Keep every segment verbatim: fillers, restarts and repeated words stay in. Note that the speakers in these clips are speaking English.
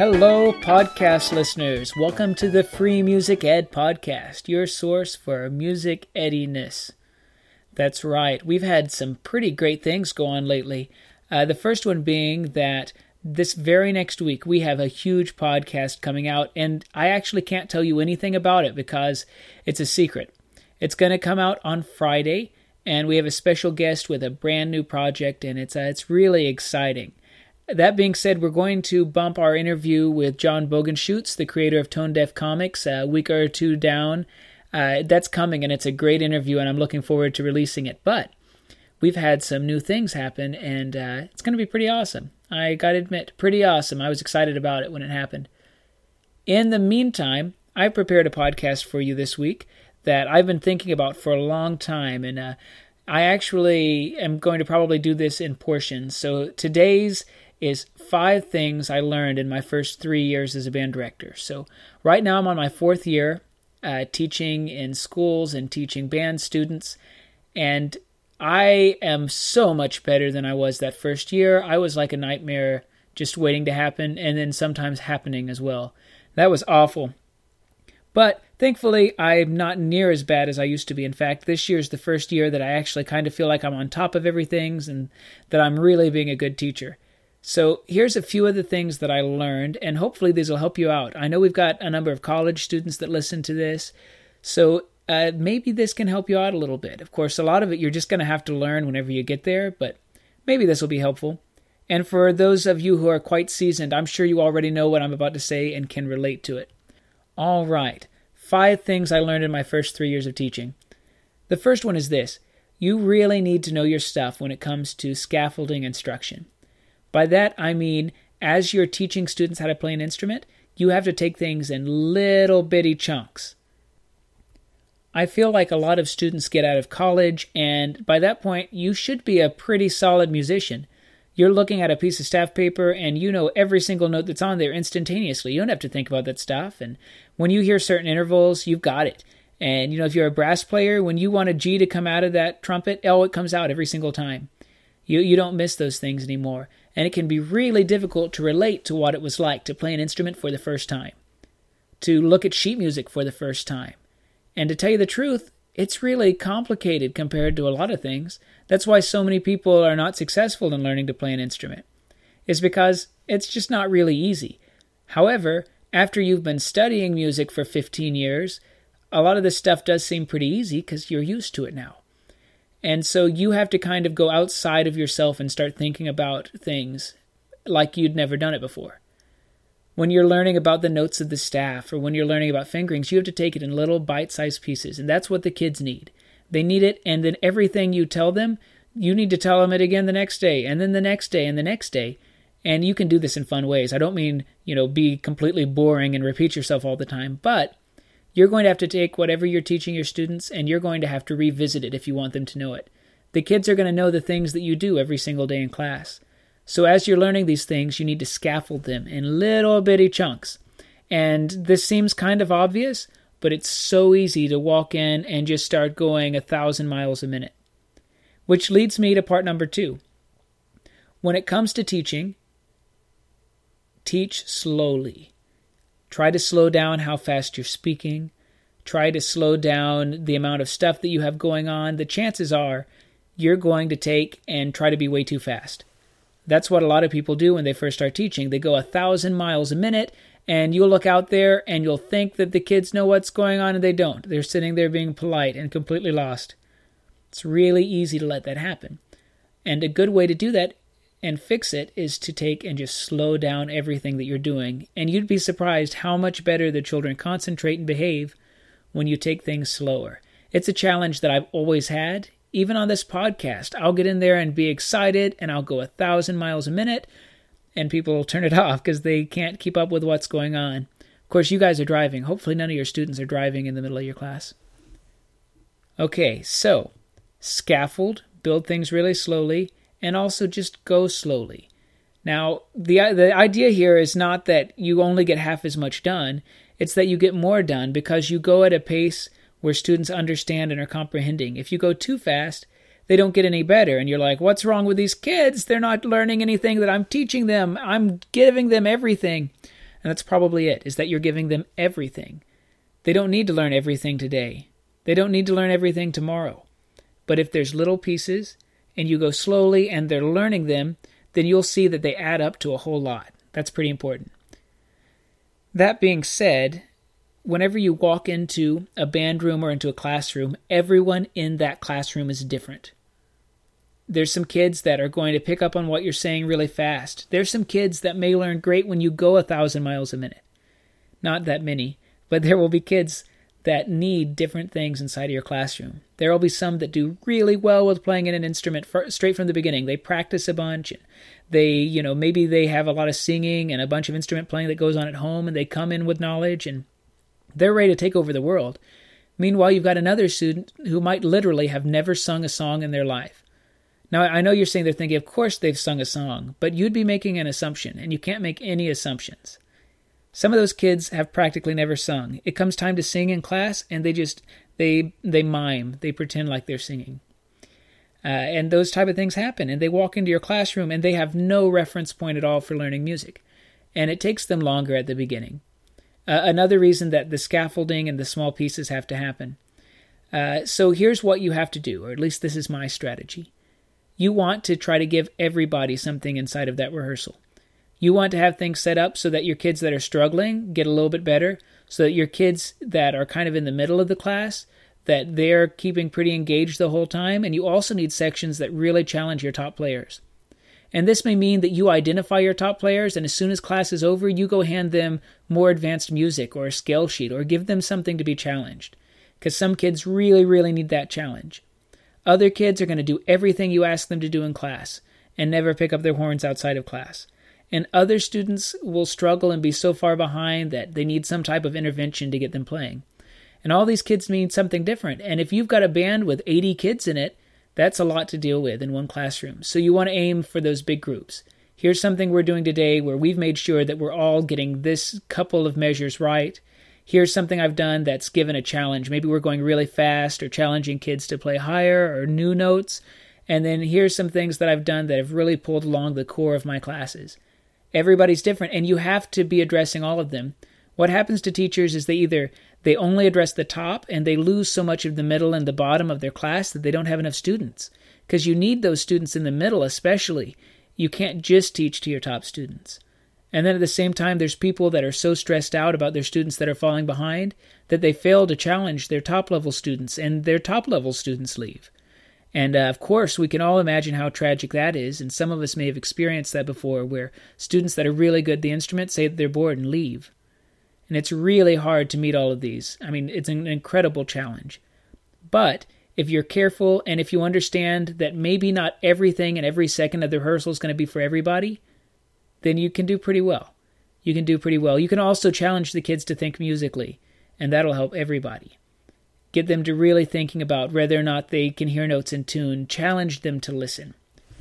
Hello, podcast listeners. Welcome to the Free Music Ed Podcast, your source for music eddiness. That's right. We've had some pretty great things go on lately. Uh, the first one being that this very next week, we have a huge podcast coming out, and I actually can't tell you anything about it because it's a secret. It's going to come out on Friday, and we have a special guest with a brand new project, and it's uh, it's really exciting. That being said, we're going to bump our interview with John Bogenschutz, the creator of Tone Deaf Comics, a week or two down. Uh, that's coming, and it's a great interview, and I'm looking forward to releasing it. But we've had some new things happen, and uh, it's going to be pretty awesome. I got to admit, pretty awesome. I was excited about it when it happened. In the meantime, I prepared a podcast for you this week that I've been thinking about for a long time, and uh, I actually am going to probably do this in portions. So today's is five things I learned in my first three years as a band director. So right now I'm on my fourth year uh, teaching in schools and teaching band students, and I am so much better than I was that first year. I was like a nightmare just waiting to happen, and then sometimes happening as well. That was awful. But thankfully, I'm not near as bad as I used to be. In fact, this year is the first year that I actually kind of feel like I'm on top of everything and that I'm really being a good teacher. So here's a few of the things that I learned, and hopefully these will help you out. I know we've got a number of college students that listen to this, so uh, maybe this can help you out a little bit. Of course, a lot of it you're just going to have to learn whenever you get there, but maybe this will be helpful. And for those of you who are quite seasoned, I'm sure you already know what I'm about to say and can relate to it. All right, five things I learned in my first three years of teaching. The first one is this: you really need to know your stuff when it comes to scaffolding instruction. By that, I mean, as you're teaching students how to play an instrument, you have to take things in little bitty chunks. I feel like a lot of students get out of college, and by that point, you should be a pretty solid musician. You're looking at a piece of staff paper, and you know every single note that's on there instantaneously. You don't have to think about that stuff, and when you hear certain intervals, you've got it. And, you know, if you're a brass player, when you want a G to come out of that trumpet, oh, it comes out every single time. You, you don't miss those things anymore. And it can be really difficult to relate to what it was like to play an instrument for the first time, to look at sheet music for the first time. And to tell you the truth, it's really complicated compared to a lot of things. That's why so many people are not successful in learning to play an instrument. It's because it's just not really easy. However, after you've been studying music for fifteen years, a lot of this stuff does seem pretty easy because you're used to it now. And so you have to kind of go outside of yourself and start thinking about things like you'd never done it before. When you're learning about the notes of the staff or when you're learning about fingerings, you have to take it in little bite-sized pieces, and that's what the kids need. They need it, and then everything you tell them, you need to tell them it again the next day, and then the next day, and the next day. And you can do this in fun ways. I don't mean, you know, be completely boring and repeat yourself all the time, but you're going to have to take whatever you're teaching your students, and you're going to have to revisit it if you want them to know it. The kids are going to know the things that you do every single day in class. So as you're learning these things, you need to scaffold them in little bitty chunks. And this seems kind of obvious, but it's so easy to walk in and just start going a thousand miles a minute. Which leads me to part number two. When it comes to teaching, teach slowly. Try to slow down how fast you're speaking. Try to slow down the amount of stuff that you have going on. The chances are you're going to take and try to be way too fast. That's what a lot of people do when they first start teaching. They go a thousand miles a minute, and you'll look out there and you'll think that the kids know what's going on, and they don't. They're sitting there being polite and completely lost. It's really easy to let that happen. And a good way to do that and fix it is to take and just slow down everything that you're doing. And you'd be surprised how much better the children concentrate and behave when you take things slower. It's a challenge that I've always had. Even on this podcast, I'll get in there and be excited, and I'll go a thousand miles a minute, and people will turn it off because they can't keep up with what's going on. Of course, you guys are driving. Hopefully none of your students are driving in the middle of your class. Okay, so scaffold, build things really slowly, and also just go slowly. Now, the the idea here is not that you only get half as much done. It's that you get more done because you go at a pace where students understand and are comprehending. If you go too fast, they don't get any better. And you're like, what's wrong with these kids? They're not learning anything that I'm teaching them. I'm giving them everything. And that's probably it, is that you're giving them everything. They don't need to learn everything today. They don't need to learn everything tomorrow. But if there's little pieces and you go slowly and they're learning them, then you'll see that they add up to a whole lot. That's pretty important. That being said, whenever you walk into a band room or into a classroom, everyone in that classroom is different. There's some kids that are going to pick up on what you're saying really fast. There's some kids that may learn great when you go a thousand miles a minute. Not that many, but there will be kids that need different things inside of your classroom. There will be some that do really well with playing in an instrument for, straight from the beginning. They practice a bunch, and they, you know, maybe they have a lot of singing and a bunch of instrument playing that goes on at home, and they come in with knowledge, and they're ready to take over the world. Meanwhile, you've got another student who might literally have never sung a song in their life. Now, I know you're saying they're thinking, of course they've sung a song, but you'd be making an assumption, and you can't make any assumptions. Some of those kids have practically never sung. It comes time to sing in class, and they just, they they mime. They pretend like they're singing. Uh, and those type of things happen, and they walk into your classroom, and they have no reference point at all for learning music. And it takes them longer at the beginning. Uh, another reason that the scaffolding and the small pieces have to happen. Uh, so here's what you have to do, or at least this is my strategy. You want to try to give everybody something inside of that rehearsal. You want to have things set up so that your kids that are struggling get a little bit better, so that your kids that are kind of in the middle of the class, that they're keeping pretty engaged the whole time, and you also need sections that really challenge your top players. And this may mean that you identify your top players, and as soon as class is over, you go hand them more advanced music or a scale sheet, or give them something to be challenged, because some kids really, really need that challenge. Other kids are going to do everything you ask them to do in class, and never pick up their horns outside of class. And other students will struggle and be so far behind that they need some type of intervention to get them playing. And all these kids mean something different. And if you've got a band with eighty kids in it, that's a lot to deal with in one classroom. So you want to aim for those big groups. Here's something we're doing today where we've made sure that we're all getting this couple of measures right. Here's something I've done that's given a challenge. Maybe we're going really fast or challenging kids to play higher or new notes. And then here's some things that I've done that have really pulled along the core of my classes. Everybody's different, and you have to be addressing all of them. What happens to teachers is they either they only address the top, and they lose so much of the middle and the bottom of their class that they don't have enough students. Because you need those students in the middle especially. You can't just teach to your top students. And then at the same time, there's people that are so stressed out about their students that are falling behind that they fail to challenge their top-level students, and their top-level students leave. And, uh, of course, we can all imagine how tragic that is, and some of us may have experienced that before, where students that are really good at the instrument say that they're bored and leave. And it's really hard to meet all of these. I mean, it's an incredible challenge. But if you're careful, and if you understand that maybe not everything and every second of the rehearsal is going to be for everybody, then you can do pretty well. You can do pretty well. You can also challenge the kids to think musically, and that'll help everybody. Get them to really thinking about whether or not they can hear notes in tune. Challenge them to listen.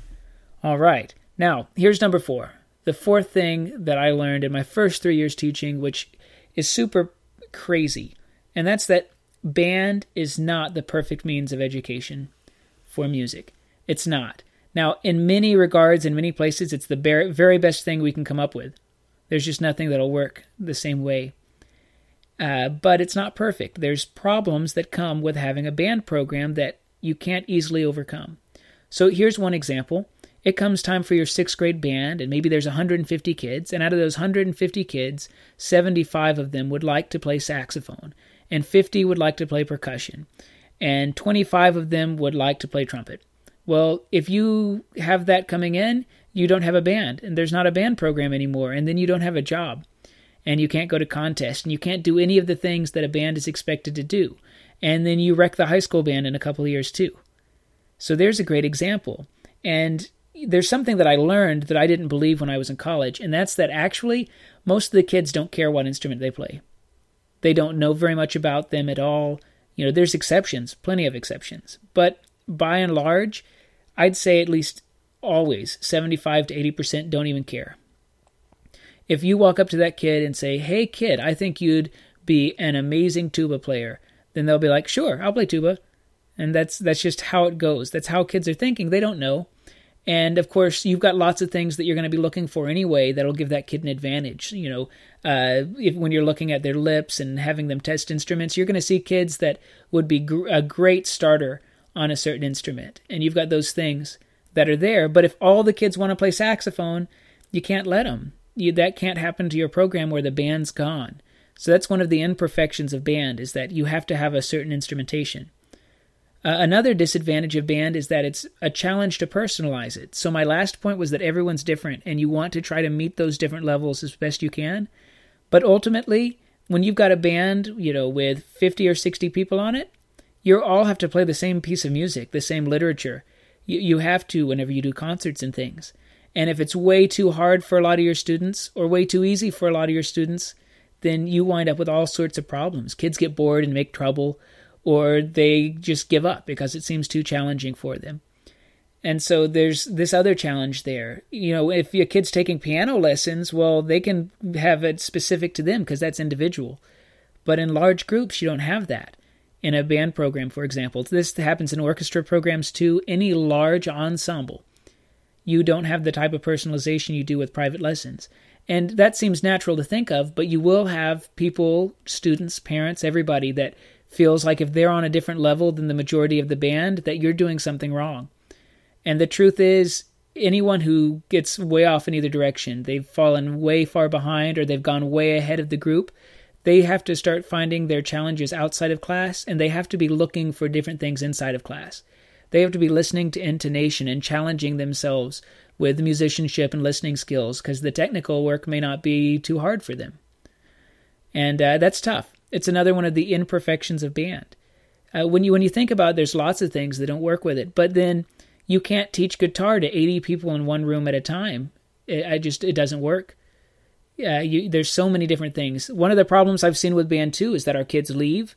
All right. Now, here's number four. The fourth thing that I learned in my first three years teaching, which is super crazy, and that's that band is not the perfect means of education for music. It's not. Now, in many regards, in many places, it's the very best thing we can come up with. There's just nothing that'll work the same way. Uh, but it's not perfect. There's problems that come with having a band program that you can't easily overcome. So here's one example. It comes time for your sixth grade band, and maybe there's one hundred fifty kids, and out of those one hundred fifty kids, seventy-five of them would like to play saxophone, and fifty would like to play percussion, and twenty-five of them would like to play trumpet. Well, if you have that coming in, you don't have a band, and there's not a band program anymore, and then you don't have a job. And you can't go to contests, and you can't do any of the things that a band is expected to do. And then you wreck the high school band in a couple of years too. So there's a great example. And there's something that I learned that I didn't believe when I was in college, and that's that actually most of the kids don't care what instrument they play. They don't know very much about them at all. You know, there's exceptions, plenty of exceptions. But by and large, I'd say at least always seventy-five to eighty percent don't even care. If you walk up to that kid and say, hey, kid, I think you'd be an amazing tuba player, then they'll be like, sure, I'll play tuba. And that's that's just how it goes. That's how kids are thinking. They don't know. And of course, you've got lots of things that you're going to be looking for anyway that'll give that kid an advantage. You know, uh, if, when you're looking at their lips and having them test instruments, you're going to see kids that would be gr- a great starter on a certain instrument. And you've got those things that are there. But if all the kids want to play saxophone, you can't let them. You, that can't happen to your program where the band's gone. So that's one of the imperfections of band, is that you have to have a certain instrumentation. Uh, another disadvantage of band is that it's a challenge to personalize it. So my last point was that everyone's different, and you want to try to meet those different levels as best you can. But ultimately, when you've got a band, you know, with fifty or sixty people on it, you all have to play the same piece of music, the same literature. You, you have to whenever you do concerts and things. And if it's way too hard for a lot of your students, or way too easy for a lot of your students, then you wind up with all sorts of problems. Kids get bored and make trouble, or they just give up because it seems too challenging for them. And so there's this other challenge there. You know, if your kid's taking piano lessons, well, they can have it specific to them because that's individual. But in large groups, you don't have that. In a band program, for example, this happens in orchestra programs too. Any large ensemble, you don't have the type of personalization you do with private lessons. And that seems natural to think of, but you will have people, students, parents, everybody that feels like if they're on a different level than the majority of the band, that you're doing something wrong. And the truth is, anyone who gets way off in either direction, they've fallen way far behind or they've gone way ahead of the group, they have to start finding their challenges outside of class, and they have to be looking for different things inside of class. They have to be listening to intonation and challenging themselves with musicianship and listening skills, because the technical work may not be too hard for them. And uh, that's tough. It's another one of the imperfections of band. Uh, when you when you think about it, there's lots of things that don't work with it. But then you can't teach guitar to eighty people in one room at a time. It, I just it doesn't work. Yeah, you, there's so many different things. One of the problems I've seen with band too is that our kids leave,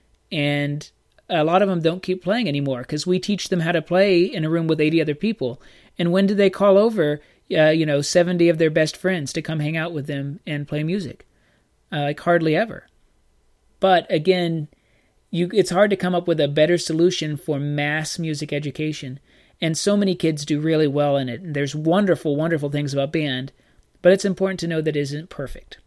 and a lot of them don't keep playing anymore because we teach them how to play in a room with eighty other people. And when do they call over, uh, you know, seventy of their best friends to come hang out with them and play music? Uh, like hardly ever. But again, you, it's hard to come up with a better solution for mass music education. And so many kids do really well in it. And there's wonderful, wonderful things about band, but it's important to know that it isn't perfect.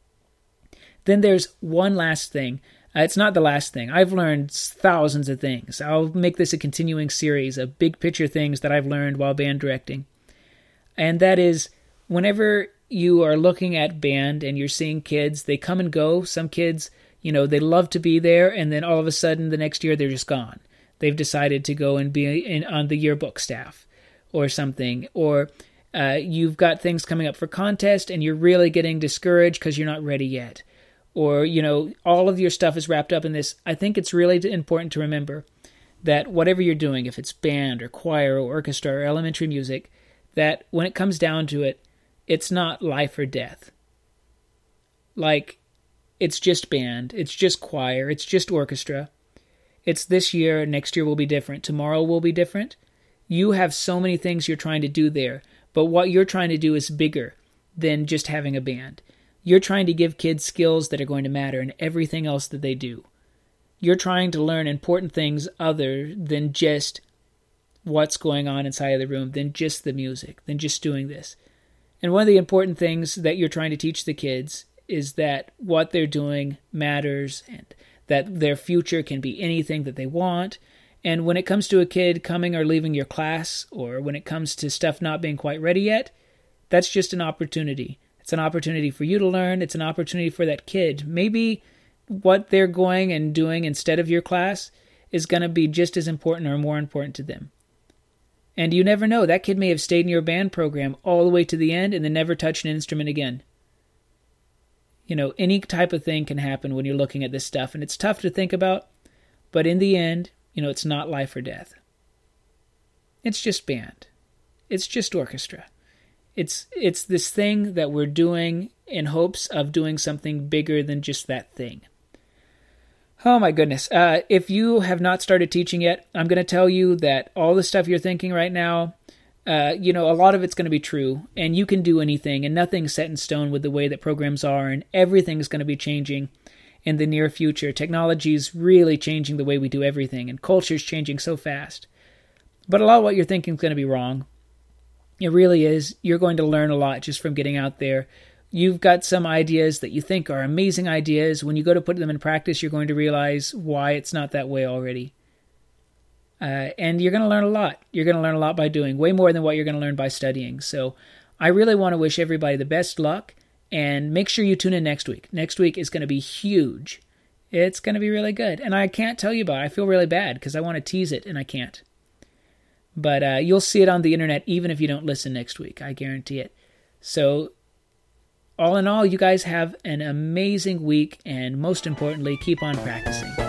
Then there's one last thing. Uh, it's not the last thing. I've learned thousands of things. I'll make this a continuing series of big picture things that I've learned while band directing. And that is, whenever you are looking at band and you're seeing kids, they come and go. Some kids, you know, they love to be there, and then all of a sudden the next year they're just gone. They've decided to go and be in, on the yearbook staff or something. Or uh, you've got things coming up for contest and you're really getting discouraged because you're not ready yet. Or, you know, all of your stuff is wrapped up in this. I think it's really important to remember that whatever you're doing, if it's band or choir or orchestra or elementary music, that when it comes down to it, it's not life or death. Like, it's just band, it's just choir, it's just orchestra. It's this year, next year will be different, tomorrow will be different. You have so many things you're trying to do there, but what you're trying to do is bigger than just having a band. You're trying to give kids skills that are going to matter in everything else that they do. You're trying to learn important things other than just what's going on inside of the room, than just the music, than just doing this. And one of the important things that you're trying to teach the kids is that what they're doing matters, and that their future can be anything that they want. And when it comes to a kid coming or leaving your class, or when it comes to stuff not being quite ready yet, that's just an opportunity. It's an opportunity for you to learn. It's an opportunity for that kid. Maybe what they're going and doing instead of your class is going to be just as important or more important to them. And you never know. That kid may have stayed in your band program all the way to the end and then never touched an instrument again. You know, any type of thing can happen when you're looking at this stuff, and it's tough to think about, but in the end, you know, it's not life or death. It's just band. It's just orchestra. It's it's this thing that we're doing in hopes of doing something bigger than just that thing. Oh my goodness. Uh, if you have not started teaching yet, I'm going to tell you that all the stuff you're thinking right now, uh, you know, a lot of it's going to be true, and you can do anything, and nothing's set in stone with the way that programs are, and everything's going to be changing in the near future. Technology is really changing the way we do everything, and culture's changing so fast. But a lot of what you're thinking is going to be wrong. It really is. You're going to learn a lot just from getting out there. You've got some ideas that you think are amazing ideas. When you go to put them in practice, you're going to realize why it's not that way already. Uh, and you're going to learn a lot. You're going to learn a lot by doing, way more than what you're going to learn by studying. So I really want to wish everybody the best luck, and make sure you tune in next week. Next week is going to be huge. It's going to be really good. And I can't tell you about it. I feel really bad because I want to tease it and I can't. But uh, you'll see it on the internet even if you don't listen next week. I guarantee it. So all in all, you guys have an amazing week, and most importantly, keep on practicing.